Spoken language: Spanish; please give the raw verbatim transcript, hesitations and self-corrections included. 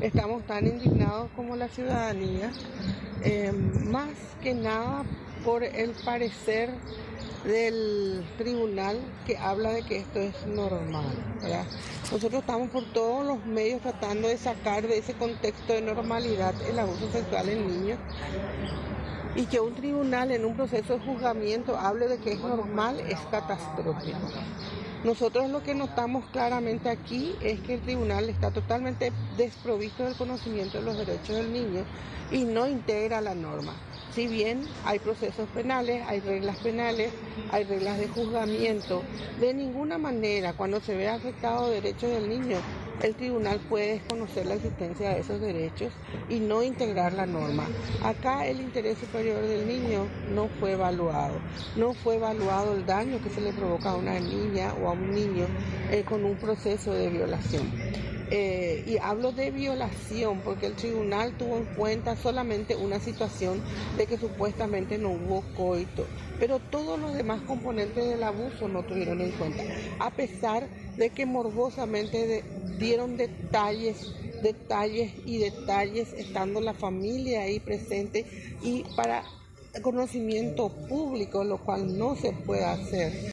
estamos tan indignados como la ciudadanía, eh, más que nada por el parecer del tribunal que habla de que esto es normal, ¿verdad? Nosotros estamos por todos los medios tratando de sacar de ese contexto de normalidad el abuso sexual en niños, y que un tribunal en un proceso de juzgamiento hable de que es normal es catastrófico. Nosotros lo que notamos claramente aquí es que el tribunal está totalmente desprovisto del conocimiento de los derechos del niño y no integra la norma. Si bien hay procesos penales, hay reglas penales, hay reglas de juzgamiento, de ninguna manera cuando se ve afectado derechos del niño, el tribunal puede desconocer la existencia de esos derechos y no integrar la norma. Acá el interés superior del niño no fue evaluado, no fue evaluado el daño que se le provoca a una niña o a un niño eh, con un proceso de violación. Eh, y hablo de violación porque el tribunal tuvo en cuenta solamente una situación de que supuestamente no hubo coito, pero todos los demás componentes del abuso no tuvieron en cuenta, a pesar de que morbosamente de, dieron detalles, detalles y detalles, estando la familia ahí presente y para conocimiento público, lo cual no se puede hacer.